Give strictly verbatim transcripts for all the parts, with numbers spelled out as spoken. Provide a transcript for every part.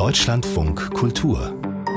Deutschlandfunk Kultur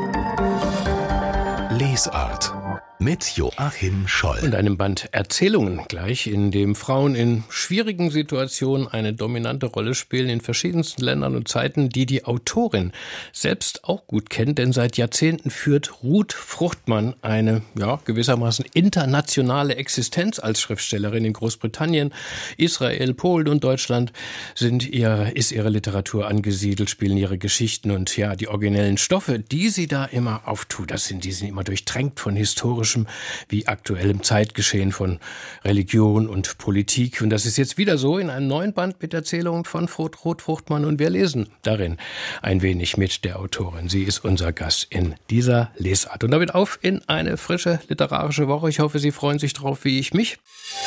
Lesart mit Joachim Scholl. Und einem Band Erzählungen gleich, in dem Frauen in schwierigen Situationen eine dominante Rolle spielen in verschiedensten Ländern und Zeiten, die die Autorin selbst auch gut kennt, denn seit Jahrzehnten führt Ruth Fruchtmann eine, ja, gewissermaßen internationale Existenz als Schriftstellerin in Großbritannien, Israel, Polen und Deutschland sind ihr, ist ihre Literatur angesiedelt, spielen ihre Geschichten und ja, die originellen Stoffe, die sie da immer auftut, das sind, die sind immer durchtränkt von historischen wie aktuellem Zeitgeschehen von Religion und Politik. Und das ist jetzt wieder so in einem neuen Band mit Erzählungen von Ruth Fruchtmann. Und wir lesen darin ein wenig mit der Autorin. Sie ist unser Gast in dieser Lesart. Und damit auf in eine frische literarische Woche. Ich hoffe, Sie freuen sich drauf, wie ich mich.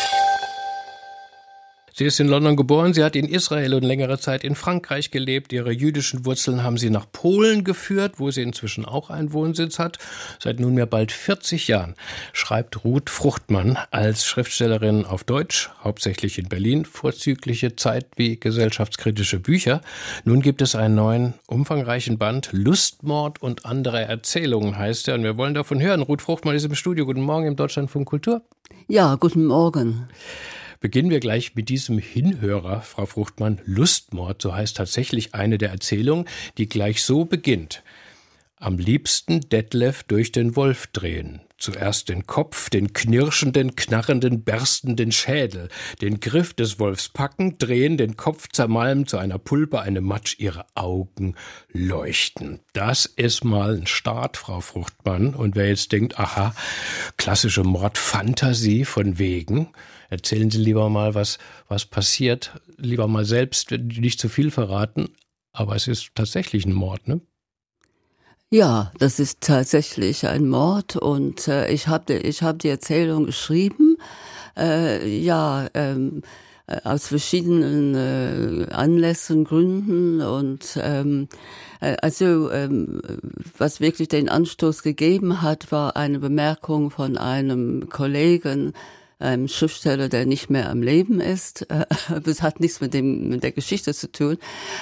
Sie ist in London geboren, sie hat in Israel und längere Zeit in Frankreich gelebt. Ihre jüdischen Wurzeln haben sie nach Polen geführt, wo sie inzwischen auch einen Wohnsitz hat. Seit nunmehr bald vierzig Jahren schreibt Ruth Fruchtmann als Schriftstellerin auf Deutsch, hauptsächlich in Berlin, vorzügliche Zeit- wie gesellschaftskritische Bücher. Nun gibt es einen neuen, umfangreichen Band, Lustmord und andere Erzählungen heißt er. Und wir wollen davon hören. Ruth Fruchtmann ist im Studio. Guten Morgen im Deutschlandfunk Kultur. Ja, guten Morgen. Beginnen wir gleich mit diesem Hinhörer, Frau Fruchtmann. Lustmord, so heißt tatsächlich eine der Erzählungen, die gleich so beginnt. Am liebsten Detlef durch den Wolf drehen. Zuerst den Kopf, den knirschenden, knarrenden, berstenden Schädel, den Griff des Wolfs packen, drehen, den Kopf zermalmen zu einer Pulpe, eine Matsch, ihre Augen leuchten. Das ist mal ein Start, Frau Fruchtmann. Und wer jetzt denkt, aha, klassische Mordfantasie von wegen, erzählen Sie lieber mal, was, was passiert. Lieber mal selbst, nicht zu viel verraten. Aber es ist tatsächlich ein Mord, ne? Ja, das ist tatsächlich ein Mord und äh, ich habe ich hab die Erzählung geschrieben, äh, ja, ähm, aus verschiedenen äh, Anlässen, Gründen und ähm, äh, also ähm, was wirklich den Anstoß gegeben hat, war eine Bemerkung von einem Kollegen, einem Schriftsteller, der nicht mehr am Leben ist. Das hat nichts mit dem mit der Geschichte zu tun.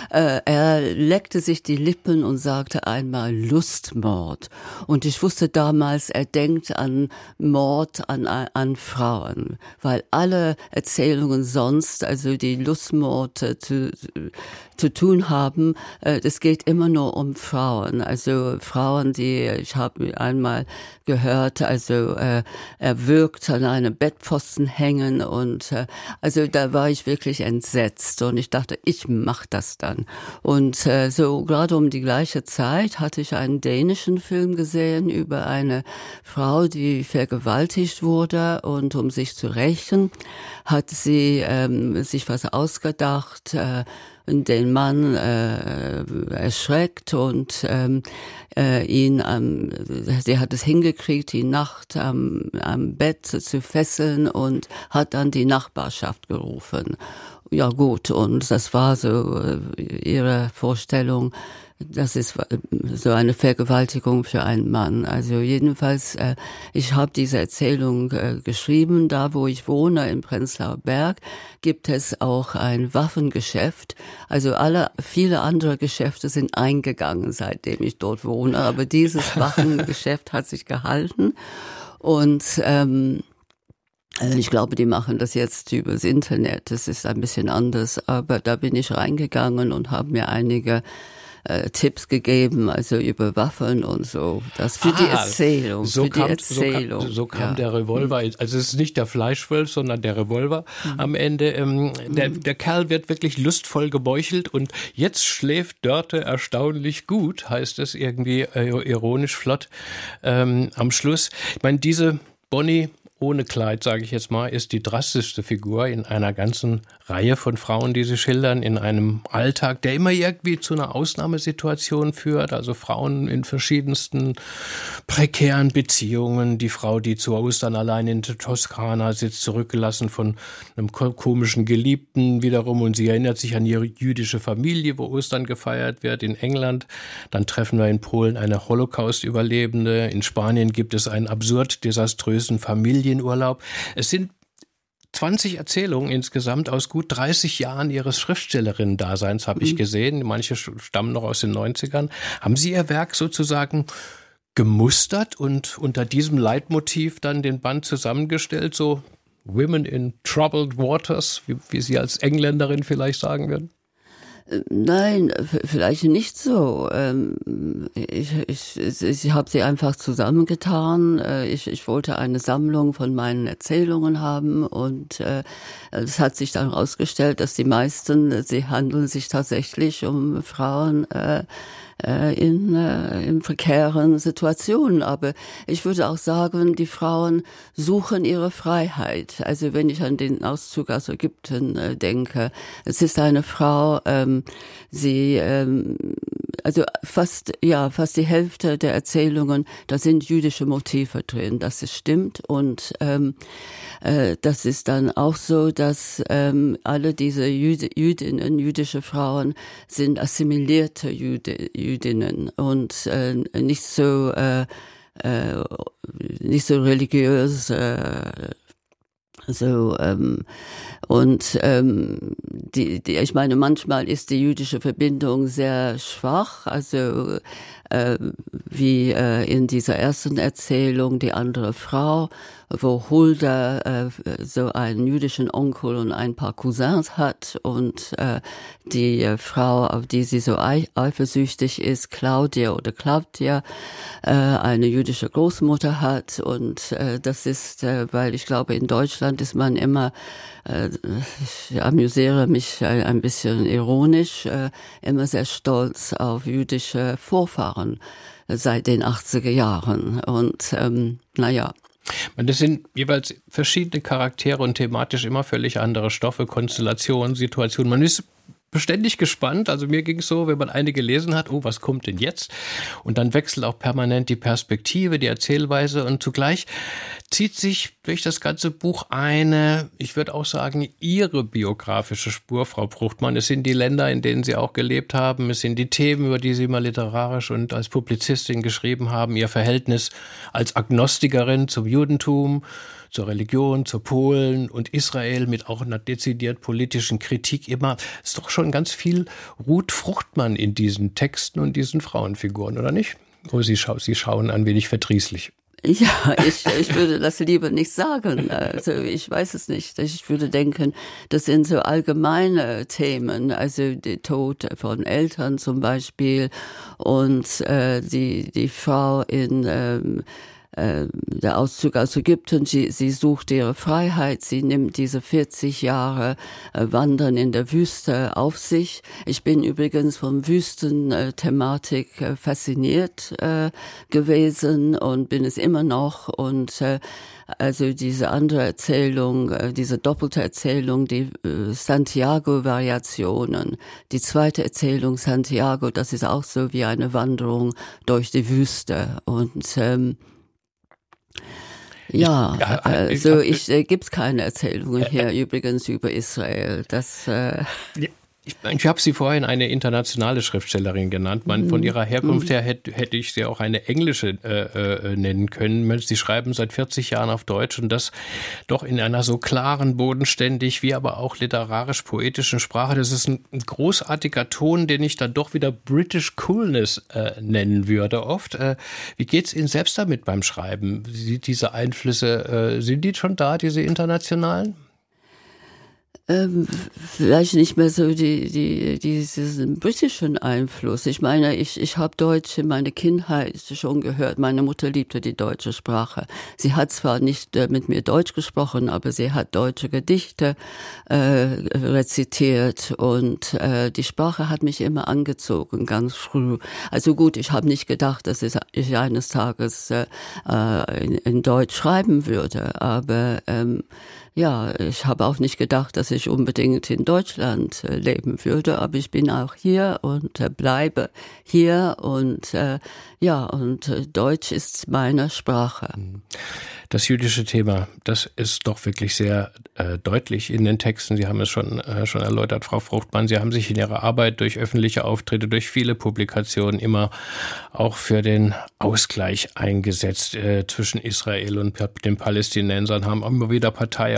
Er leckte sich die Lippen und sagte einmal Lustmord. Und ich wusste damals, er denkt an Mord an, an Frauen. Weil alle Erzählungen sonst, also die Lustmord zu, zu tun haben, es geht immer nur um Frauen. Also Frauen, die, ich habe einmal gehört, also er wirkt an einem Bett Pfosten hängen und äh, also da war ich wirklich entsetzt und ich dachte, ich mach das dann. Und äh, so gerade um die gleiche Zeit hatte ich einen dänischen Film gesehen über eine Frau, die vergewaltigt wurde und um sich zu rächen, hat sie ähm, sich was ausgedacht, äh, den Mann äh, erschreckt und ähm, äh, ihn, ähm, sie hat es hingekriegt, die Nacht am, am Bett zu fesseln und hat dann die Nachbarschaft gerufen. Ja gut, und das war so äh, ihre Vorstellung. Das ist so eine Vergewaltigung für einen Mann. Also jedenfalls, äh, ich habe diese Erzählung äh, geschrieben. Da, wo ich wohne, in Prenzlauer Berg, gibt es auch ein Waffengeschäft. Also alle, viele andere Geschäfte sind eingegangen, seitdem ich dort wohne. Aber dieses Waffengeschäft hat sich gehalten. Und ähm, ich glaube, die machen das jetzt übers Internet. Das ist ein bisschen anders. Aber da bin ich reingegangen und habe mir einige Äh, Tipps gegeben, also über Waffen und so. Das für ah, die Erzählung. So für kam, die Erzählung. So kam, so kam ja. der Revolver. Also es ist nicht der Fleischwolf, sondern der Revolver mhm. am Ende. Ähm, der, der Kerl wird wirklich lustvoll gemeuchelt und jetzt schläft Dörte erstaunlich gut, heißt es irgendwie äh, ironisch flott ähm, am Schluss. Ich meine, diese Bonnie ohne Kleid, sage ich jetzt mal, ist die drastischste Figur in einer ganzen Reihe von Frauen, die sie schildern, in einem Alltag, der immer irgendwie zu einer Ausnahmesituation führt. Also Frauen in verschiedensten prekären Beziehungen. Die Frau, die zu Ostern allein in der Toskana sitzt, zurückgelassen von einem komischen Geliebten wiederum. Und sie erinnert sich an ihre jüdische Familie, wo Ostern gefeiert wird, in England. Dann treffen wir in Polen eine Holocaust-Überlebende. In Spanien gibt es einen absurd desaströsen Familienurlaub. Es sind zwanzig Erzählungen insgesamt aus gut dreißig Jahren Ihres Schriftstellerinnen-Daseins, habe ich gesehen. Manche stammen noch aus den neunzigern. Haben Sie Ihr Werk sozusagen gemustert und unter diesem Leitmotiv dann den Band zusammengestellt, so Women in Troubled Waters, wie, wie Sie als Engländerin vielleicht sagen würden? Nein, vielleicht nicht so. Ich, ich, ich habe sie einfach zusammengetan. Ich, ich wollte eine Sammlung von meinen Erzählungen haben und es hat sich dann herausgestellt, dass die meisten, sie handeln sich tatsächlich um Frauen in, in prekären Situationen. Aber ich würde auch sagen, die Frauen suchen ihre Freiheit. Also wenn ich an den Auszug aus Ägypten äh, denke, es ist eine Frau, ähm, sie, ähm, also fast, ja, fast die Hälfte der Erzählungen, da sind jüdische Motive drin, das ist stimmt. Und ähm, äh, das ist dann auch so, dass ähm, alle diese Jüd- Jüdinnen, jüdische Frauen sind assimilierte Jüde, Jüdinnen und äh, nicht so äh, äh, nicht so religiös, äh, so ähm, und ähm, die, die, ich meine, manchmal ist die jüdische Verbindung sehr schwach, also äh, wie äh, in dieser ersten Erzählung die andere Frau, wo Hulda äh, so einen jüdischen Onkel und ein paar Cousins hat und äh, die äh, Frau, auf die sie so eifersüchtig ist, Claudia oder Claudia, äh, eine jüdische Großmutter hat und äh, das ist, äh, weil ich glaube, in Deutschland ist man immer, äh, ich amüsiere mich ein, ein bisschen ironisch, äh, immer sehr stolz auf jüdische Vorfahren seit den achtziger Jahren und ähm, naja. Das sind jeweils verschiedene Charaktere und thematisch immer völlig andere Stoffe, Konstellationen, Situationen. Man ist beständig gespannt. Also mir ging es so, wenn man eine gelesen hat, oh, was kommt denn jetzt? Und dann wechselt auch permanent die Perspektive, die Erzählweise und zugleich zieht sich durch das ganze Buch eine, ich würde auch sagen, Ihre biografische Spur, Frau Fruchtmann. Es sind die Länder, in denen Sie auch gelebt haben. Es sind die Themen, über die Sie mal literarisch und als Publizistin geschrieben haben. Ihr Verhältnis als Agnostikerin zum Judentum, zur Religion, zu Polen und Israel mit auch einer dezidiert politischen Kritik immer. Ist doch schon ganz viel Ruth Fruchtmann in diesen Texten und diesen Frauenfiguren, oder nicht? Oh, Sie, schau, Sie schauen ein wenig verdrießlich. Ja, ich, ich würde das lieber nicht sagen. Also ich weiß es nicht. Ich würde denken, das sind so allgemeine Themen, also der Tod von Eltern zum Beispiel und äh, die die Frau in ähm, der Auszug aus Ägypten, sie, sie sucht ihre Freiheit, sie nimmt diese vierzig Jahre äh, Wandern in der Wüste auf sich. Ich bin übrigens von Wüstenthematik äh, fasziniert äh, gewesen und bin es immer noch und äh, also diese andere Erzählung, äh, diese doppelte Erzählung, die äh, Santiago-Variationen, die zweite Erzählung Santiago, das ist auch so wie eine Wanderung durch die Wüste und ähm, Ja, ja, also ich äh, gibt's keine Erzählungen hier äh, übrigens über Israel. Das äh Ich, ich habe Sie vorhin eine internationale Schriftstellerin genannt. Man, von Ihrer Herkunft her hätte, hätte ich Sie auch eine englische äh, äh, nennen können. Sie schreiben seit vierzig Jahren auf Deutsch und das doch in einer so klaren, bodenständig, wie aber auch literarisch-poetischen Sprache. Das ist ein, ein großartiger Ton, den ich dann doch wieder British Coolness äh, nennen würde oft. Äh, wie geht's Ihnen selbst damit beim Schreiben? Sind diese Einflüsse, äh, sind die schon da, diese internationalen? Ähm, vielleicht nicht mehr so die, die, diesen britischen Einfluss. Ich meine, ich, ich habe Deutsch in meiner Kindheit schon gehört. Meine Mutter liebte die deutsche Sprache. Sie hat zwar nicht äh, mit mir Deutsch gesprochen, aber sie hat deutsche Gedichte äh, rezitiert und äh, die Sprache hat mich immer angezogen, ganz früh. Also gut, ich habe nicht gedacht, dass ich eines Tages äh, in, in Deutsch schreiben würde, aber ähm, ja, ich habe auch nicht gedacht, dass ich unbedingt in Deutschland äh, leben würde, aber ich bin auch hier und äh, bleibe hier und äh, ja, und äh, Deutsch ist meine Sprache. Das jüdische Thema, das ist doch wirklich sehr äh, deutlich in den Texten. Sie haben es schon, äh, schon erläutert, Frau Fruchtmann. Sie haben sich in Ihrer Arbeit durch öffentliche Auftritte, durch viele Publikationen immer auch für den Ausgleich eingesetzt äh, zwischen Israel und den Palästinensern, haben immer wieder Partei auch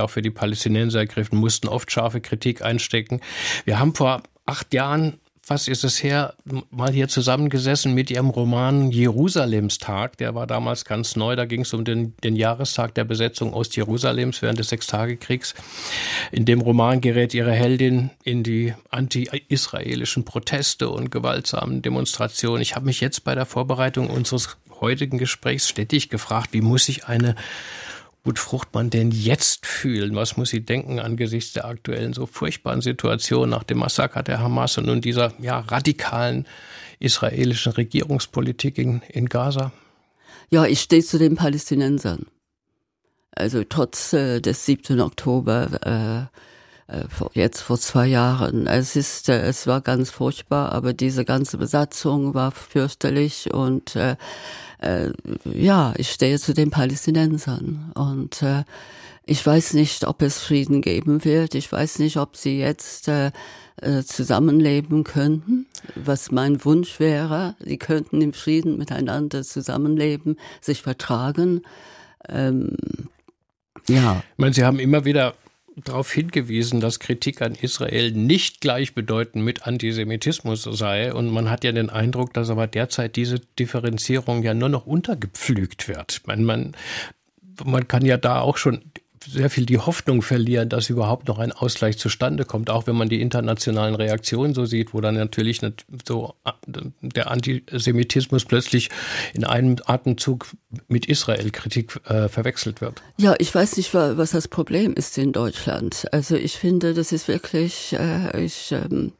auch für die Palästinenser ergriffen, mussten oft scharfe Kritik einstecken. Wir haben vor acht Jahren, was ist es her, mal hier zusammengesessen mit ihrem Roman Jerusalemstag. Der war damals ganz neu. Da ging es um den, den Jahrestag der Besetzung Ostjerusalems während des Sechstagekriegs. In dem Roman gerät ihre Heldin in die anti-israelischen Proteste und gewaltsamen Demonstrationen. Ich habe mich jetzt bei der Vorbereitung unseres heutigen Gesprächs stetig gefragt, wie muss sich eine Ruth Fruchtmann denn jetzt fühlen? Was muss sie denken angesichts der aktuellen so furchtbaren Situation nach dem Massaker der Hamas und nun dieser ja, radikalen israelischen Regierungspolitik in, in Gaza? Ja, ich stehe zu den Palästinensern. Also trotz äh, des siebten Oktober, äh, äh, jetzt vor zwei Jahren. Es ist, äh, es war ganz furchtbar, aber diese ganze Besatzung war fürchterlich und äh, Äh, ja, ich stehe zu den Palästinensern und äh, ich weiß nicht, ob es Frieden geben wird. Ich weiß nicht, ob sie jetzt äh, äh, zusammenleben könnten, was mein Wunsch wäre. Sie könnten im Frieden miteinander zusammenleben, sich vertragen. Ähm, ja. Ich meine, Sie haben immer wieder darauf hingewiesen, dass Kritik an Israel nicht gleichbedeutend mit Antisemitismus sei. Und man hat ja den Eindruck, dass aber derzeit diese Differenzierung ja nur noch untergepflügt wird. Man, man, man kann ja da auch schon sehr viel die Hoffnung verlieren, dass überhaupt noch ein Ausgleich zustande kommt, auch wenn man die internationalen Reaktionen so sieht, wo dann natürlich so der Antisemitismus plötzlich in einem Atemzug mit Israel-Kritik äh, verwechselt wird. Ja, ich weiß nicht, was das Problem ist in Deutschland. Also ich finde, das ist wirklich, äh, ich, ähm,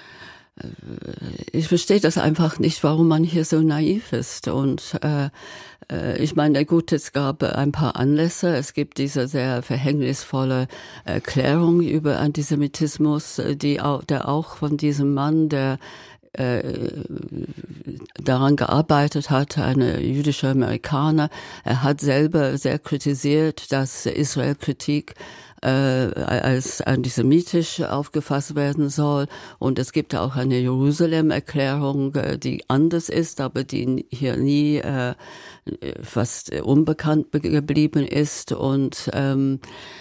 ich verstehe das einfach nicht, warum man hier so naiv ist. Und äh, ich meine, gut, es gab ein paar Anlässe. Es gibt diese sehr verhängnisvolle Erklärung über Antisemitismus, die auch, der auch von diesem Mann, der äh, daran gearbeitet hat, eine jüdische Amerikaner. Er hat selber sehr kritisiert, dass Israel-Kritik äh, als antisemitisch aufgefasst werden soll. Und es gibt auch eine Jerusalem-Erklärung, die anders ist, aber die hier nie äh, fast unbekannt geblieben ist. Und ähm,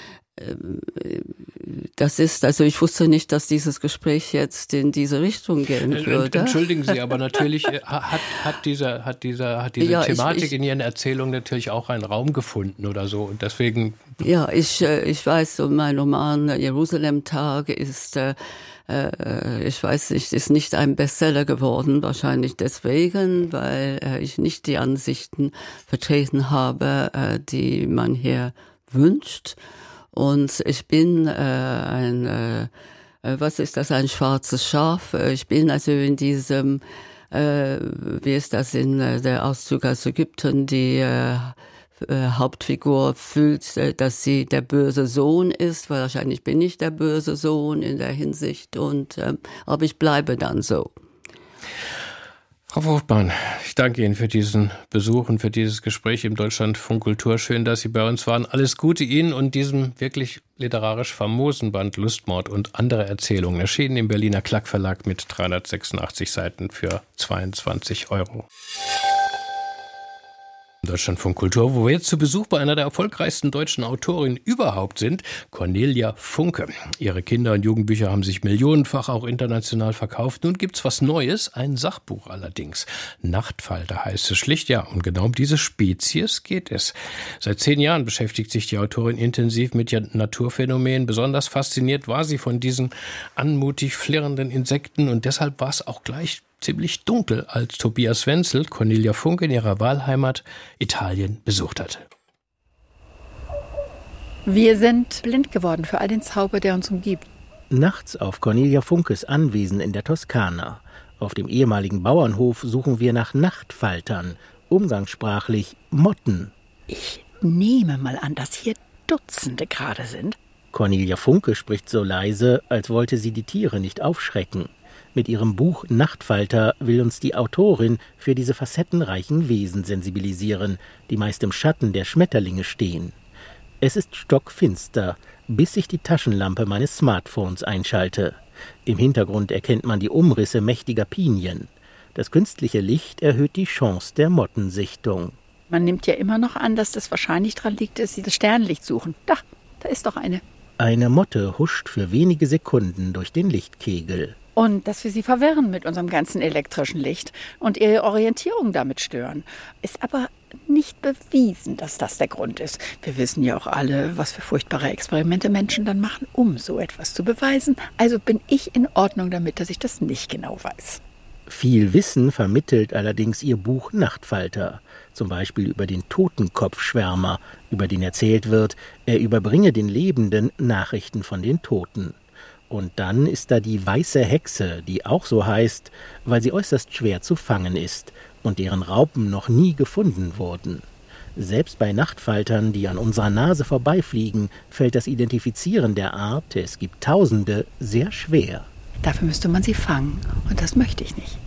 das ist, also ich wusste nicht, dass dieses Gespräch jetzt in diese Richtung gehen würde. Entschuldigen Sie, aber natürlich hat, hat dieser, hat dieser, hat diese ja, Thematik ich, ich, in Ihren Erzählungen natürlich auch einen Raum gefunden oder so und deswegen. Ja, ich, ich weiß, so mein Roman Jerusalem-Tag ist, äh, ich weiß nicht, ist nicht ein Bestseller geworden, wahrscheinlich deswegen, weil äh, ich nicht die Ansichten vertreten habe, äh, die man hier wünscht. Und ich bin äh, ein, äh, was ist das, ein schwarzes Schaf. Ich bin also in diesem, äh, wie ist das in äh, der Auszug aus Ägypten, die äh, äh, Hauptfigur fühlt, äh, dass sie der böse Sohn ist. Wahrscheinlich bin ich der böse Sohn in der Hinsicht, und äh, aber ich bleibe dann so. Frau Fruchtmann, ich danke Ihnen für diesen Besuch und für dieses Gespräch im Deutschlandfunk Kultur. Schön, dass Sie bei uns waren. Alles Gute Ihnen und diesem wirklich literarisch famosen Band Lustmord und andere Erzählungen, erschienen im Berliner Klack Verlag mit dreihundertsechsundachtzig Seiten für zweiundzwanzig Euro. Deutschlandfunk Kultur, wo wir jetzt zu Besuch bei einer der erfolgreichsten deutschen Autorinnen überhaupt sind, Cornelia Funke. Ihre Kinder- und Jugendbücher haben sich millionenfach auch international verkauft. Nun gibt's was Neues, ein Sachbuch allerdings. Nachtfalter heißt es schlicht, ja. Und genau um diese Spezies geht es. Seit zehn Jahren beschäftigt sich die Autorin intensiv mit Naturphänomenen. Besonders fasziniert war sie von diesen anmutig flirrenden Insekten und deshalb war es auch gleich ziemlich dunkel, als Tobias Wenzel Cornelia Funke in ihrer Wahlheimat Italien besucht hatte. Wir sind blind geworden für all den Zauber, der uns umgibt. Nachts auf Cornelia Funkes Anwesen in der Toskana. Auf dem ehemaligen Bauernhof suchen wir nach Nachtfaltern, umgangssprachlich Motten. Ich nehme mal an, dass hier Dutzende gerade sind. Cornelia Funke spricht so leise, als wollte sie die Tiere nicht aufschrecken. Mit ihrem Buch Nachtfalter will uns die Autorin für diese facettenreichen Wesen sensibilisieren, die meist im Schatten der Schmetterlinge stehen. Es ist stockfinster, bis ich die Taschenlampe meines Smartphones einschalte. Im Hintergrund erkennt man die Umrisse mächtiger Pinien. Das künstliche Licht erhöht die Chance der Mottensichtung. Man nimmt ja immer noch an, dass das wahrscheinlich daran liegt, dass sie das Sternlicht suchen. Da, Da ist doch eine. Eine Motte huscht für wenige Sekunden durch den Lichtkegel. Und dass wir sie verwirren mit unserem ganzen elektrischen Licht und ihre Orientierung damit stören. Ist aber nicht bewiesen, dass das der Grund ist. Wir wissen ja auch alle, was für furchtbare Experimente Menschen dann machen, um so etwas zu beweisen. Also bin ich in Ordnung damit, dass ich das nicht genau weiß. Viel Wissen vermittelt allerdings ihr Buch Nachtfalter. Zum Beispiel über den Totenkopfschwärmer, über den erzählt wird, er überbringe den Lebenden Nachrichten von den Toten. Und dann ist da die weiße Hexe, die auch so heißt, weil sie äußerst schwer zu fangen ist und deren Raupen noch nie gefunden wurden. Selbst bei Nachtfaltern, die an unserer Nase vorbeifliegen, fällt das Identifizieren der Art, es gibt Tausende, sehr schwer. Dafür müsste man sie fangen. Und das möchte ich nicht.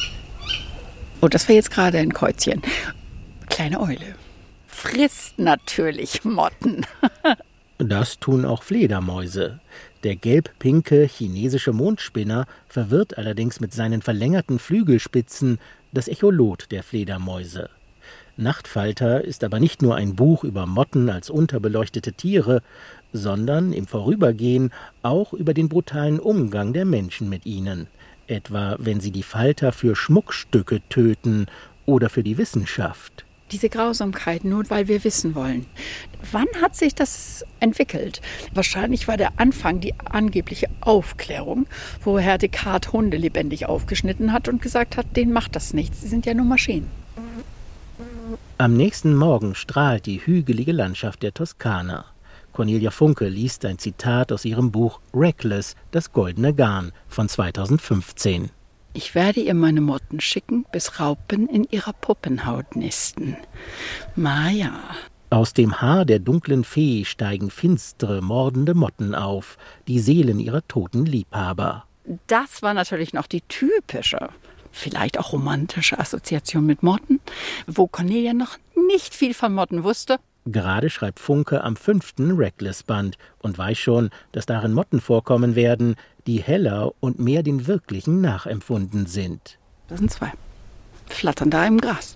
Oh, das war jetzt gerade ein Kreuzchen. Kleine Eule. Frisst natürlich Motten. Das tun auch Fledermäuse. Der gelb-pinke chinesische Mondspinner verwirrt allerdings mit seinen verlängerten Flügelspitzen das Echolot der Fledermäuse. Nachtfalter ist aber nicht nur ein Buch über Motten als unterbeleuchtete Tiere, sondern im Vorübergehen auch über den brutalen Umgang der Menschen mit ihnen, etwa wenn sie die Falter für Schmuckstücke töten oder für die Wissenschaft. Diese Grausamkeit, nur weil wir wissen wollen. Wann hat sich das entwickelt? Wahrscheinlich war der Anfang die angebliche Aufklärung, wo Herr Descartes Hunde lebendig aufgeschnitten hat und gesagt hat, denen macht das nichts, sie sind ja nur Maschinen. Am nächsten Morgen strahlt die hügelige Landschaft der Toskana. Cornelia Funke liest ein Zitat aus ihrem Buch Reckless, das goldene Garn von zweitausendfünfzehn. Ich werde ihr meine Motten schicken, bis Raupen in ihrer Puppenhaut nisten. Maja. Aus dem Haar der dunklen Fee steigen finstere, mordende Motten auf, die Seelen ihrer toten Liebhaber. Das war natürlich noch die typische, vielleicht auch romantische Assoziation mit Motten, wo Cornelia noch nicht viel von Motten wusste. Gerade schreibt Funke am fünften Reckless-Band und weiß schon, dass darin Motten vorkommen werden, die heller und mehr den wirklichen nachempfunden sind. Das sind zwei. Flattern da im Gras.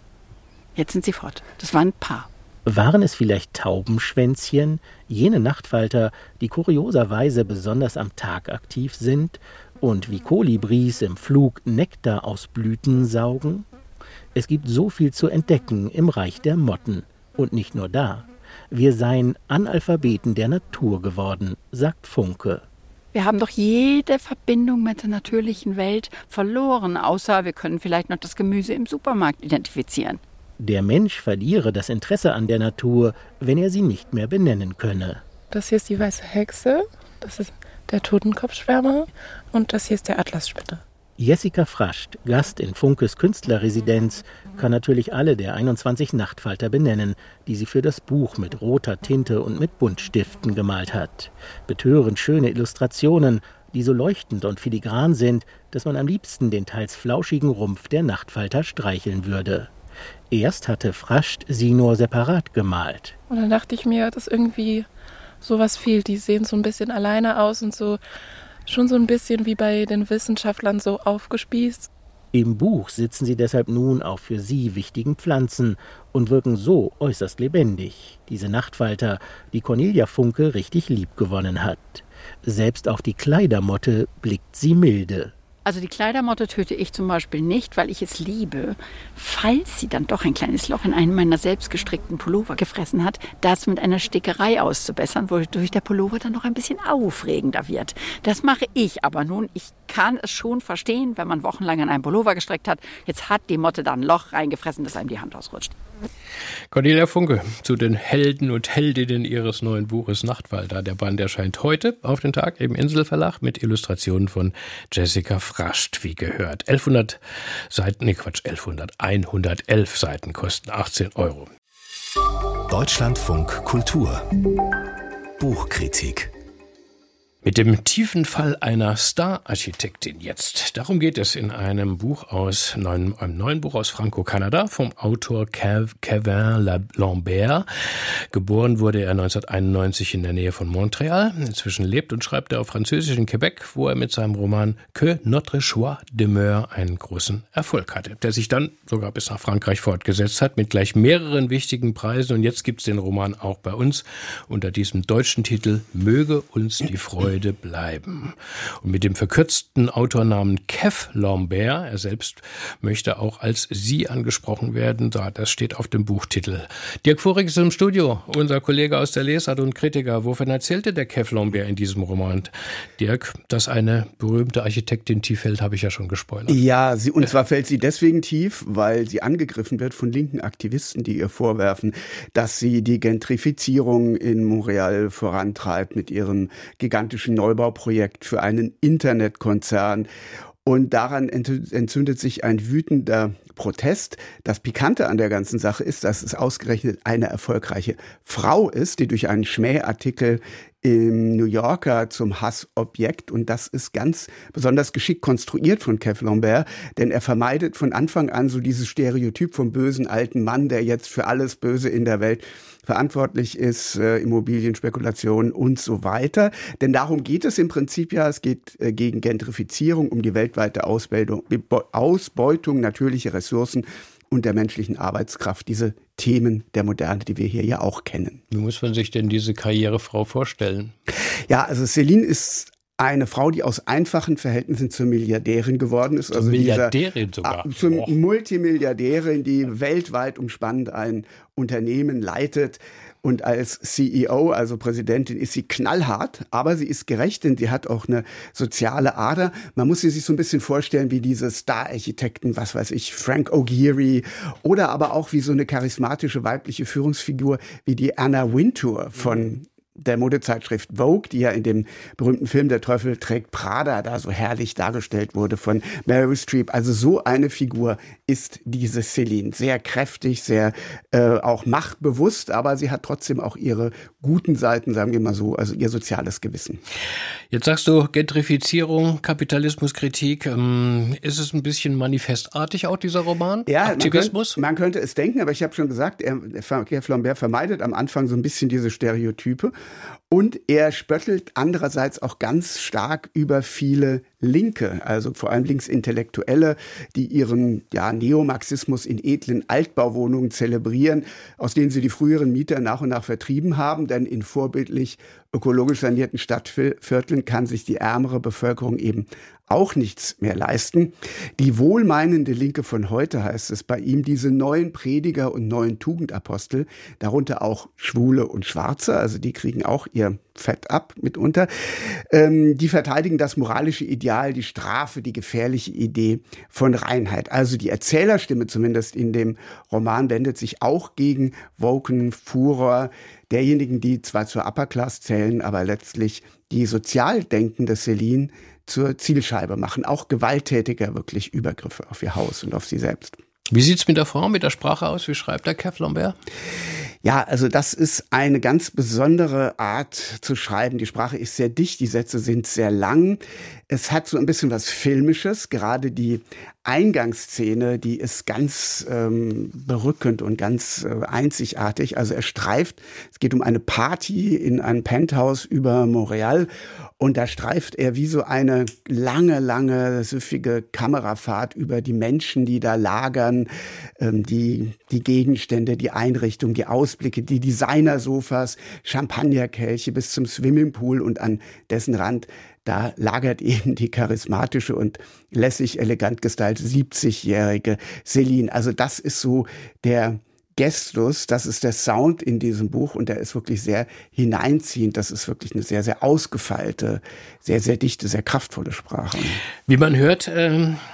Jetzt sind sie fort. Das war ein Paar. Waren es vielleicht Taubenschwänzchen, jene Nachtfalter, die kurioserweise besonders am Tag aktiv sind und wie Kolibris im Flug Nektar aus Blüten saugen? Es gibt so viel zu entdecken im Reich der Motten. Und nicht nur da. Wir seien Analphabeten der Natur geworden, sagt Funke. Wir haben doch jede Verbindung mit der natürlichen Welt verloren, außer wir können vielleicht noch das Gemüse im Supermarkt identifizieren. Der Mensch verliere das Interesse an der Natur, wenn er sie nicht mehr benennen könne. Das hier ist die weiße Hexe, das ist der Totenkopfschwärmer und das hier ist der Atlasspinner. Jessica Frascht, Gast in Funkes Künstlerresidenz, kann natürlich alle der einundzwanzig Nachtfalter benennen, die sie für das Buch mit roter Tinte und mit Buntstiften gemalt hat. Betörend schöne Illustrationen, die so leuchtend und filigran sind, dass man am liebsten den teils flauschigen Rumpf der Nachtfalter streicheln würde. Erst hatte Frascht sie nur separat gemalt. Und dann dachte ich mir, dass irgendwie sowas fehlt. Die sehen so ein bisschen alleine aus und so schon so ein bisschen wie bei den Wissenschaftlern so aufgespießt. Im Buch sitzen sie deshalb nun auf für sie wichtigen Pflanzen und wirken so äußerst lebendig, diese Nachtfalter, die Cornelia Funke richtig liebgewonnen hat. Selbst auf die Kleidermotte blickt sie milde. Also die Kleidermotte töte ich zum Beispiel nicht, weil ich es liebe, falls sie dann doch ein kleines Loch in einen meiner selbstgestrickten Pullover gefressen hat, das mit einer Stickerei auszubessern, wodurch der Pullover dann noch ein bisschen aufregender wird. Das mache ich aber nun. Ich kann es schon verstehen, wenn man wochenlang an einem Pullover gestrickt hat. Jetzt hat die Motte da ein Loch reingefressen, dass einem die Hand ausrutscht. Cornelia Funke zu den Helden und Heldinnen ihres neuen Buches Nachtfalter. Der Band erscheint heute auf den Tag im Inselverlag mit Illustrationen von Jessica Frascht, wie gehört. elfhundert Seiten, nee Quatsch, elfhundert, hundertelf Seiten kosten achtzehn Euro. Deutschlandfunk Kultur Buchkritik. Mit dem tiefen Fall einer Star-Architektin jetzt. Darum geht es in einem Buch aus, einem neuen Buch aus Franco-Kanada vom Autor Kevin Lambert. Geboren wurde er neunzehnhunderteinundneunzig in der Nähe von Montreal. Inzwischen lebt und schreibt er auf Französisch in Quebec, wo er mit seinem Roman Que notre choix demeure einen großen Erfolg hatte, der sich dann sogar bis nach Frankreich fortgesetzt hat, mit gleich mehreren wichtigen Preisen. Und jetzt gibt es den Roman auch bei uns unter diesem deutschen Titel Möge uns die Freude bleiben. Und mit dem verkürzten Autornamen Kev Lambert, er selbst möchte auch als Sie angesprochen werden, das steht auf dem Buchtitel. Dirk Vorig ist im Studio, unser Kollege aus der Lesart und Kritiker. Wovon erzählte der Kev Lambert in diesem Roman? Dirk, dass eine berühmte Architektin tief fällt, habe ich ja schon gespoilert. Ja, sie, und zwar fällt sie deswegen tief, weil sie angegriffen wird von linken Aktivisten, die ihr vorwerfen, dass sie die Gentrifizierung in Montreal vorantreibt mit ihrem gigantischen Neubauprojekt für einen Internetkonzern. Und daran entzündet sich ein wütender Protest. Das Pikante an der ganzen Sache ist, dass es ausgerechnet eine erfolgreiche Frau ist, die durch einen Schmähartikel im New Yorker zum Hassobjekt, und das ist ganz besonders geschickt konstruiert von Kev Lambert, denn er vermeidet von Anfang an so dieses Stereotyp vom bösen alten Mann, der jetzt für alles Böse in der Welt verantwortlich ist, äh, Immobilienspekulationen und so weiter. Denn darum geht es im Prinzip ja, es geht äh, gegen Gentrifizierung, um die weltweite Ausbildung, Ausbeutung natürlicher Ressourcen und der menschlichen Arbeitskraft, diese Themen der Moderne, die wir hier ja auch kennen. Wie muss man sich denn diese Karrierefrau vorstellen? Ja, also Céline ist eine Frau, die aus einfachen Verhältnissen zur Milliardärin geworden ist. Zur also Milliardärin dieser, sogar? Ah, zur oh. Multimilliardärin, die weltweit umspannend ein Unternehmen leitet. Und als C E O, also Präsidentin, ist sie knallhart, aber sie ist gerecht, denn sie hat auch eine soziale Ader. Man muss sie sich so ein bisschen vorstellen wie diese Star-Architekten, was weiß ich, Frank O'Geary, oder aber auch wie so eine charismatische weibliche Führungsfigur wie die Anna Wintour von der Modezeitschrift Vogue, die ja in dem berühmten Film Der Teufel trägt Prada da so herrlich dargestellt wurde von Meryl Streep. Also so eine Figur ist diese Céline. Sehr kräftig, sehr äh, auch machtbewusst, aber sie hat trotzdem auch ihre guten Seiten, sagen wir mal so, also ihr soziales Gewissen. Jetzt sagst du Gentrifizierung, Kapitalismuskritik. Ähm, ist es ein bisschen manifestartig auch, dieser Roman? Ja, Aktivismus? Man könnte, man könnte es denken, aber ich habe schon gesagt, er, Kev Lambert vermeidet am Anfang so ein bisschen diese Stereotype. Und er spöttelt andererseits auch ganz stark über viele Linke, also vor allem Linksintellektuelle, die ihren ja, Neomarxismus in edlen Altbauwohnungen zelebrieren, aus denen sie die früheren Mieter nach und nach vertrieben haben. Denn in vorbildlich ökologisch sanierten Stadtvierteln kann sich die ärmere Bevölkerung eben auch nichts mehr leisten. Die wohlmeinende Linke von heute, heißt es bei ihm, diese neuen Prediger und neuen Tugendapostel, darunter auch Schwule und Schwarze, also die kriegen auch ihr Fett ab mitunter, ähm, die verteidigen das moralische Ideal, die Strafe, die gefährliche Idee von Reinheit. Also die Erzählerstimme zumindest in dem Roman wendet sich auch gegen woken Furor derjenigen, die zwar zur Upper Class zählen, aber letztlich die sozial denkende Céline zur Zielscheibe machen. Auch gewalttätiger wirklich Übergriffe auf ihr Haus und auf sie selbst. Wie sieht's mit der Form, mit der Sprache aus? Wie schreibt der Kev Lambert? Ja, also das ist eine ganz besondere Art zu schreiben. Die Sprache ist sehr dicht, die Sätze sind sehr lang. Es hat so ein bisschen was Filmisches. Gerade die Eingangsszene, die ist ganz ähm, berückend und ganz äh, einzigartig. Also er streift, es geht um eine Party in einem Penthouse über Montreal. Und da streift er wie so eine lange, lange, süffige Kamerafahrt über die Menschen, die da lagern, ähm, die, die Gegenstände, die Einrichtung, die Ausblicke, die Designersofas, Champagnerkelche bis zum Swimmingpool, und an dessen Rand, da lagert eben die charismatische und lässig elegant gestylte siebzigjährige Céline. Also das ist so der Gestus, das ist der Sound in diesem Buch, und der ist wirklich sehr hineinziehend. Das ist wirklich eine sehr, sehr ausgefeilte, sehr, sehr dichte, sehr kraftvolle Sprache. Wie man hört, ähm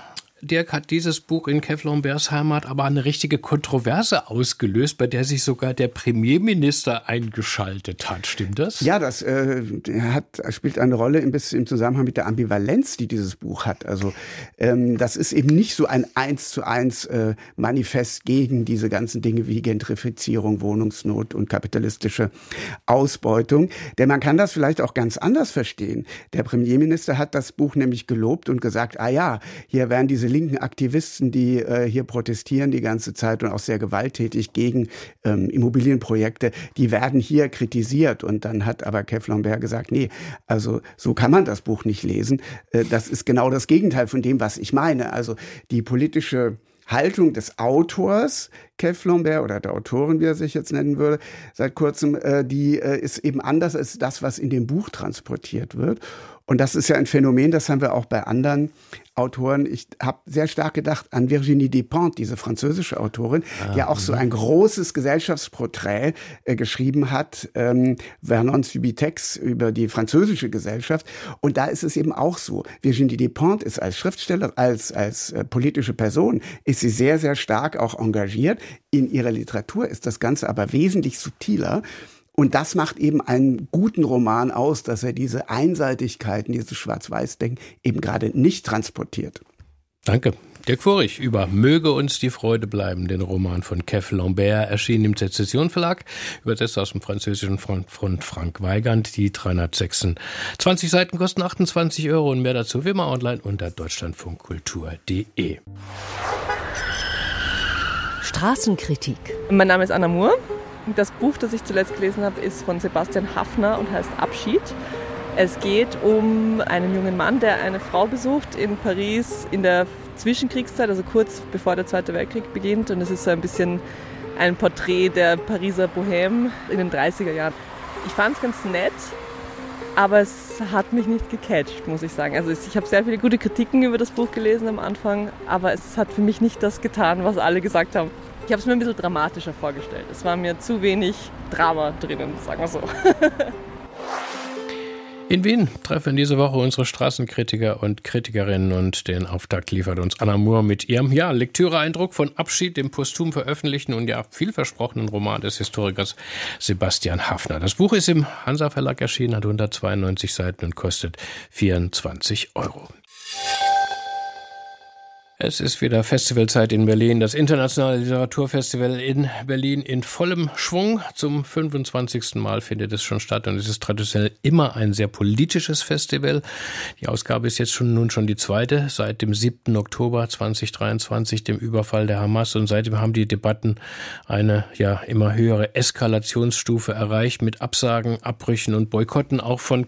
Dirk, hat dieses Buch in Keflembergs Heimat aber eine richtige Kontroverse ausgelöst, bei der sich sogar der Premierminister eingeschaltet hat. Stimmt das? Ja, das äh, hat, spielt eine Rolle im, im Zusammenhang mit der Ambivalenz, die dieses Buch hat. Also ähm, das ist eben nicht so ein eins zu eins äh, Manifest gegen diese ganzen Dinge wie Gentrifizierung, Wohnungsnot und kapitalistische Ausbeutung. Denn man kann das vielleicht auch ganz anders verstehen. Der Premierminister hat das Buch nämlich gelobt und gesagt, ah ja, hier werden diese linken Aktivisten, die äh, hier protestieren die ganze Zeit und auch sehr gewalttätig gegen ähm, Immobilienprojekte, die werden hier kritisiert. Und dann hat aber Keflemberg gesagt, nee, also so kann man das Buch nicht lesen. Äh, das ist genau das Gegenteil von dem, was ich meine. Also die politische Haltung des Autors Keflemberg oder der Autorin, wie er sich jetzt nennen würde, seit kurzem, äh, die äh, ist eben anders als das, was in dem Buch transportiert wird. Und das ist ja ein Phänomen, das haben wir auch bei anderen Autoren. Ich habe sehr stark gedacht an Virginie Despentes, diese französische Autorin, ah, die ja auch so ein großes Gesellschaftsporträt äh, geschrieben hat, ähm, Vernon Subutex, über die französische Gesellschaft. Und da ist es eben auch so. Virginie Despentes ist als Schriftsteller, als, als äh, politische Person, ist sie sehr, sehr stark auch engagiert. In ihrer Literatur ist das Ganze aber wesentlich subtiler. Und das macht eben einen guten Roman aus, dass er diese Einseitigkeiten, dieses Schwarz-Weiß-Denken eben gerade nicht transportiert. Danke. Dirk Furich über Möge uns die Freude bleiben, den Roman von Keflemberg, erschienen im Sezession Verlag, übersetzt aus dem Französischen von Frank Weigand. Die dreihundertsechsundzwanzig Seiten kosten achtundzwanzig Euro und mehr dazu wie immer online unter deutschlandfunkkultur punkt de. Straßenkritik. Mein Name ist Anna Moore. Das Buch, das ich zuletzt gelesen habe, ist von Sebastian Haffner und heißt Abschied. Es geht um einen jungen Mann, der eine Frau besucht in Paris in der Zwischenkriegszeit, also kurz bevor der Zweite Weltkrieg beginnt. Und es ist so ein bisschen ein Porträt der Pariser Bohème in den dreißiger Jahren. Ich fand es ganz nett, aber es hat mich nicht gecatcht, muss ich sagen. Also ich habe sehr viele gute Kritiken über das Buch gelesen am Anfang, aber es hat für mich nicht das getan, was alle gesagt haben. Ich habe es mir ein bisschen dramatischer vorgestellt. Es war mir zu wenig Drama drinnen, sagen wir so. In Wien treffen diese Woche unsere Straßenkritiker und Kritikerinnen und den Auftakt liefert uns Anna Moore mit ihrem ja, Lektüreeindruck von Abschied, dem posthum veröffentlichten und ja vielversprochenen Roman des Historikers Sebastian Haffner. Das Buch ist im Hansa Verlag erschienen, hat hundertzweiundneunzig Seiten und kostet vierundzwanzig Euro. Es ist wieder Festivalzeit in Berlin. Das Internationale Literaturfestival in Berlin in vollem Schwung. Zum fünfundzwanzigsten Mal findet es schon statt und es ist traditionell immer ein sehr politisches Festival. Die Ausgabe ist jetzt schon nun schon die zweite seit dem siebten Oktober zweitausenddreiundzwanzig, dem Überfall der Hamas. Und seitdem haben die Debatten eine ja immer höhere Eskalationsstufe erreicht mit Absagen, Abbrüchen und Boykotten auch von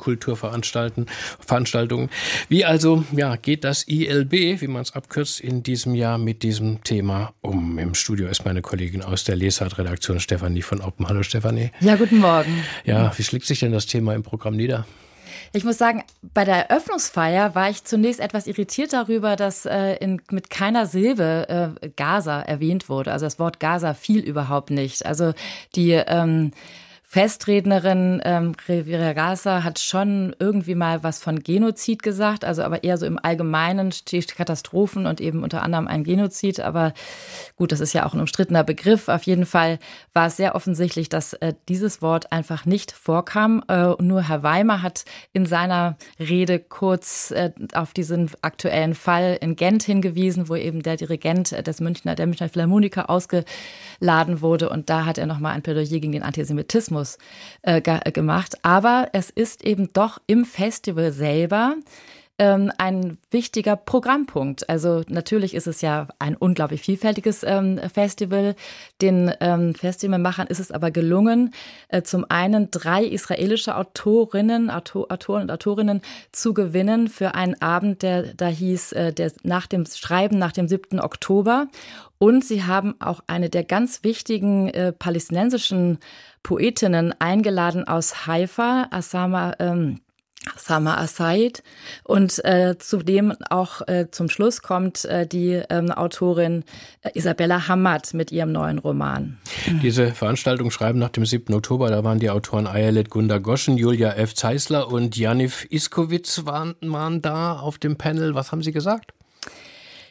Kulturveranstaltungen. Wie also ja geht das I L B, wie man es abkürzt, in diesem Jahr mit diesem Thema um? Im Studio ist meine Kollegin aus der Lesart-Redaktion Stefanie von Oppen. Hallo Stefanie. Ja, guten Morgen. Ja, wie schlägt sich denn das Thema im Programm nieder? Ich muss sagen, bei der Eröffnungsfeier war ich zunächst etwas irritiert darüber, dass äh, in, mit keiner Silbe äh, Gaza erwähnt wurde. Also das Wort Gaza fiel überhaupt nicht. Also die ähm, Festrednerin ähm, Rivera Garza hat schon irgendwie mal was von Genozid gesagt, also aber eher so im Allgemeinen steht Katastrophen und eben unter anderem ein Genozid. Aber gut, das ist ja auch ein umstrittener Begriff. Auf jeden Fall war es sehr offensichtlich, dass äh, dieses Wort einfach nicht vorkam. Äh, nur Herr Weimar hat in seiner Rede kurz äh, auf diesen aktuellen Fall in Gent hingewiesen, wo eben der Dirigent des Münchner, der Münchner Philharmoniker ausgeladen wurde. Und da hat er nochmal ein Plädoyer gegen den Antisemitismus Äh, ge- gemacht. Aber es ist eben doch im Festival selber ähm, ein wichtiger Programmpunkt. Also natürlich ist es ja ein unglaublich vielfältiges ähm, Festival. Den ähm, Festivalmachern ist es aber gelungen, äh, zum einen drei israelische Autorinnen, Autor, Autoren und Autorinnen zu gewinnen für einen Abend, der da hieß, äh, der nach dem Schreiben nach dem siebten Oktober. Und sie haben auch eine der ganz wichtigen äh, palästinensischen Poetinnen eingeladen aus Haifa, Asama, ähm, Sama Assaid. Und äh, zudem auch äh, zum Schluss kommt äh, die ähm, Autorin äh, Isabella Hamad mit ihrem neuen Roman. Diese Veranstaltung Schreiben nach dem siebten Oktober, da waren die Autoren Ayelet Gunda-Goschen, Julia F. Zeisler und Janif Iskowitz waren, waren da auf dem Panel. Was haben Sie gesagt?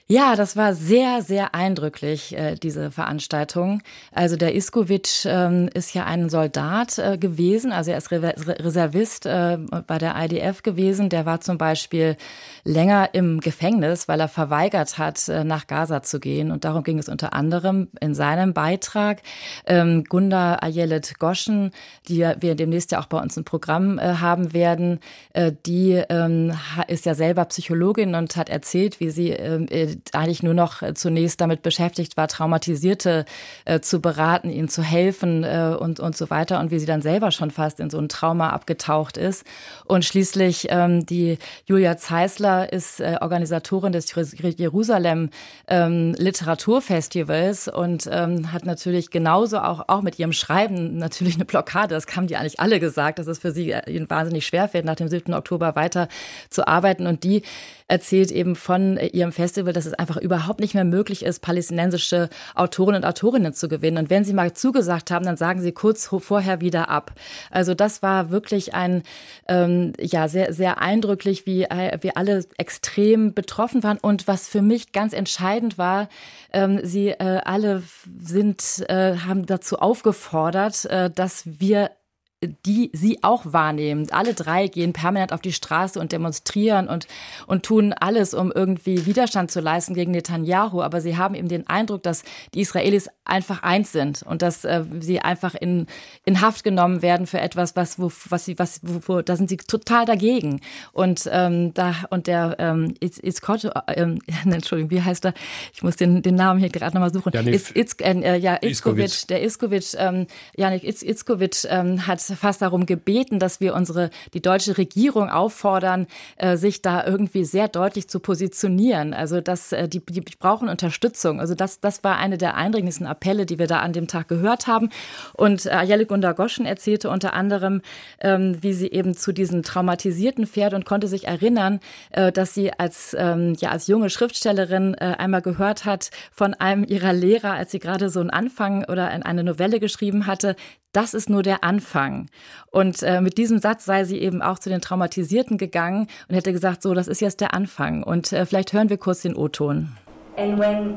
Ja, das war sehr, sehr eindrücklich, äh, diese Veranstaltung. Also der Iskovic ähm, ist ja ein Soldat äh, gewesen, also er ist Re- Reservist äh, bei der I D F gewesen. Der war zum Beispiel länger im Gefängnis, weil er verweigert hat, äh, nach Gaza zu gehen. Und darum ging es unter anderem in seinem Beitrag. Ähm, Gunda Ayelet-Goschen, die wir demnächst ja auch bei uns im Programm äh, haben werden, äh, die ähm, ist ja selber Psychologin und hat erzählt, wie sie äh, eigentlich nur noch zunächst damit beschäftigt war, Traumatisierte äh, zu beraten, ihnen zu helfen äh, und, und so weiter und wie sie dann selber schon fast in so ein Trauma abgetaucht ist. Und schließlich ähm, die Julia Zeisler ist äh, Organisatorin des Jerusalem ähm, Literaturfestivals und ähm, hat natürlich genauso auch, auch mit ihrem Schreiben natürlich eine Blockade. Das haben die eigentlich alle gesagt, dass es für sie ihnen wahnsinnig schwerfällt, nach dem siebten Oktober weiter zu arbeiten. Und die erzählt eben von ihrem Festival, dass es einfach überhaupt nicht mehr möglich ist, palästinensische Autoren und Autorinnen zu gewinnen. Und wenn sie mal zugesagt haben, dann sagen sie kurz vorher wieder ab. Also das war wirklich ein, ähm, ja, sehr, sehr eindrücklich, wie wir alle extrem betroffen waren. Und was für mich ganz entscheidend war, ähm, sie äh, alle sind, äh, haben dazu aufgefordert, äh, dass wir die sie auch wahrnehmen. Alle drei gehen permanent auf die Straße und demonstrieren und, und tun alles, um irgendwie Widerstand zu leisten gegen Netanyahu. Aber sie haben eben den Eindruck, dass die Israelis einfach eins sind und dass äh, sie einfach in, in Haft genommen werden für etwas, was, wo, was sie, was, wo, wo, da sind sie total dagegen. Und, ähm, da, und der, ähm, Itzkot, ähm, Entschuldigung, wie heißt er? Ich muss den, den Namen hier gerade nochmal suchen. Janik, Itz, äh, ja, Itzkovic. Der Itzkovic, ähm, Janik Itz, Itzkovic ähm, hat fast darum gebeten, dass wir unsere, die deutsche Regierung auffordern, äh, sich da irgendwie sehr deutlich zu positionieren. Also dass äh, die, die brauchen Unterstützung. Also das, das war eine der eindringlichsten Appelle, die wir da an dem Tag gehört haben. Und äh, Ayelet Gunda-Goschen erzählte unter anderem, ähm, wie sie eben zu diesen traumatisierten fährt und konnte sich erinnern, äh, dass sie als, ähm, ja, als junge Schriftstellerin äh, einmal gehört hat von einem ihrer Lehrer, als sie gerade so einen Anfang oder eine Novelle geschrieben hatte: Das ist nur der Anfang. Und äh, mit diesem Satz sei sie eben auch zu den Traumatisierten gegangen und hätte gesagt, so, das ist jetzt der Anfang. Und äh, vielleicht hören wir kurz den O-Ton. And when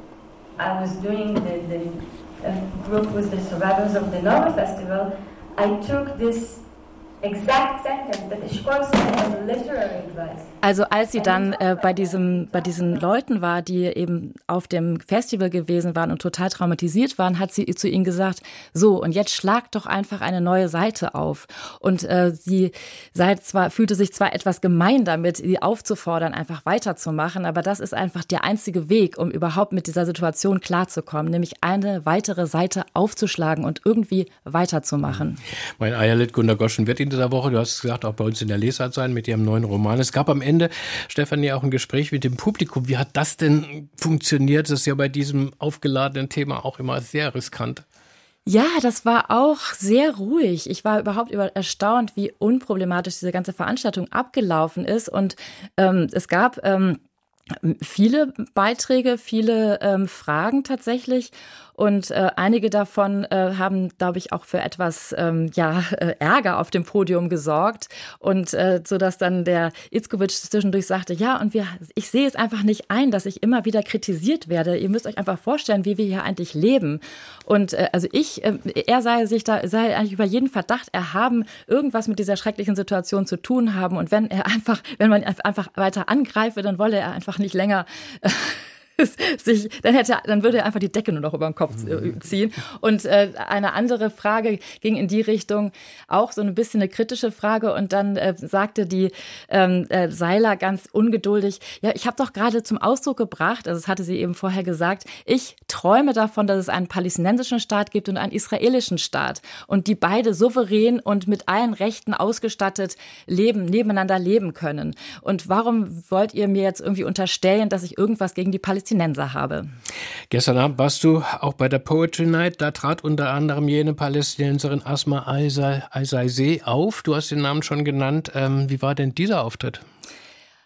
I was doing the, the uh, group with the survivors of the Nova Festival, I took this exact sentence that Eshkol said as literary advice. Also als sie dann äh, bei diesem bei diesen Leuten war, die eben auf dem Festival gewesen waren und total traumatisiert waren, hat sie zu ihnen gesagt, so, und jetzt schlag doch einfach eine neue Seite auf. Und äh, sie sei zwar, fühlte sich zwar etwas gemein damit, sie aufzufordern, einfach weiterzumachen, aber das ist einfach der einzige Weg, um überhaupt mit dieser Situation klarzukommen, nämlich eine weitere Seite aufzuschlagen und irgendwie weiterzumachen. Mein Ayelet Gunda-Goschen wird in dieser Woche, du hast gesagt, auch bei uns in der Lesart sein mit ihrem neuen Roman. Es gab am Ende, Stefanie, auch ein Gespräch mit dem Publikum. Wie hat das denn funktioniert? Das ist ja bei diesem aufgeladenen Thema auch immer sehr riskant. Ja, das war auch sehr ruhig. Ich war überhaupt über erstaunt, wie unproblematisch diese ganze Veranstaltung abgelaufen ist. Und ähm, es gab ähm, viele Beiträge, viele ähm, Fragen tatsächlich. Und äh, einige davon äh, haben, glaube ich, auch für etwas ähm, ja, äh, Ärger auf dem Podium gesorgt. Und äh, so dass dann der Itzkovic zwischendurch sagte, ja, und wir, ich sehe es einfach nicht ein, dass ich immer wieder kritisiert werde. Ihr müsst euch einfach vorstellen, wie wir hier eigentlich leben. Und äh, also ich, äh, er sei sich da, sei eigentlich über jeden Verdacht erhaben, irgendwas mit dieser schrecklichen Situation zu tun haben. Und wenn er einfach, wenn man einfach weiter angreife, dann wolle er einfach nicht länger äh, sich, dann hätte, dann würde er einfach die Decke nur noch über den Kopf ziehen. Und äh, eine andere Frage ging in die Richtung, auch so ein bisschen eine kritische Frage. Und dann äh, sagte die ähm, äh, Seiler ganz ungeduldig, ja, ich habe doch gerade zum Ausdruck gebracht, also das hatte sie eben vorher gesagt, ich träume davon, dass es einen palästinensischen Staat gibt und einen israelischen Staat. Und die beide souverän und mit allen Rechten ausgestattet leben, nebeneinander leben können. Und warum wollt ihr mir jetzt irgendwie unterstellen, dass ich irgendwas gegen die Palästinenser habe? Gestern Abend warst du auch bei der Poetry Night. Da trat unter anderem jene Palästinenserin Asma Azaizeh auf. Du hast den Namen schon genannt. Ähm, wie war denn dieser Auftritt?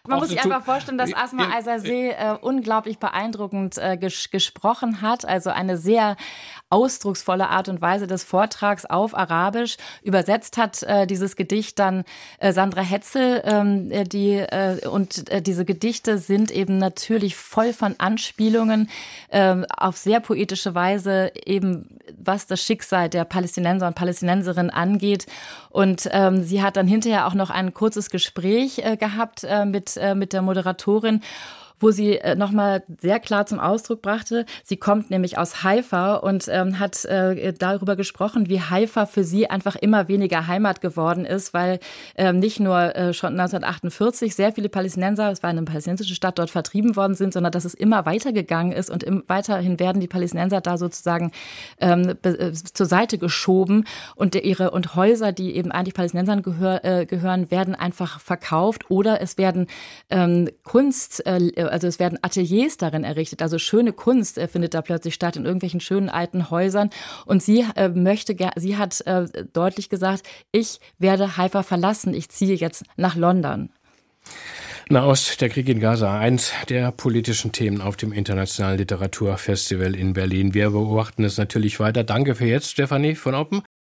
Man muss sich einfach vorstellen, dass Asma Aizazeh äh, unglaublich beeindruckend äh, ges- gesprochen hat. Also eine sehr ausdrucksvolle Art und Weise des Vortrags auf Arabisch. Übersetzt hat äh, dieses Gedicht dann äh, Sandra Hetzel. Ähm, die, äh, und äh, diese Gedichte sind eben natürlich voll von Anspielungen äh, auf sehr poetische Weise, eben was das Schicksal der Palästinenser und Palästinenserinnen angeht. Und ähm, sie hat dann hinterher auch noch ein kurzes Gespräch äh, gehabt äh, mit, äh, mit der Moderatorin, wo sie äh, nochmal sehr klar zum Ausdruck brachte. Sie kommt nämlich aus Haifa und ähm, hat äh, darüber gesprochen, wie Haifa für sie einfach immer weniger Heimat geworden ist, weil ähm, nicht nur äh, schon neunzehnhundertachtundvierzig sehr viele Palästinenser, es war eine palästinensische Stadt, dort vertrieben worden sind, sondern dass es immer weitergegangen ist und im, weiterhin werden die Palästinenser da sozusagen ähm, be, äh, zur Seite geschoben und der, ihre und Häuser, die eben eigentlich Palästinensern gehör, äh, gehören, werden einfach verkauft oder es werden ähm, Kunst äh, also es werden Ateliers darin errichtet, also schöne Kunst äh, findet da plötzlich statt in irgendwelchen schönen alten Häusern und sie äh, möchte, sie hat äh, deutlich gesagt, ich werde Haifa verlassen, ich ziehe jetzt nach London. Nahost, der Krieg in Gaza, eins der politischen Themen auf dem Internationalen Literaturfestival in Berlin. Wir beobachten es natürlich weiter. Danke für jetzt, Stefanie von Oppen.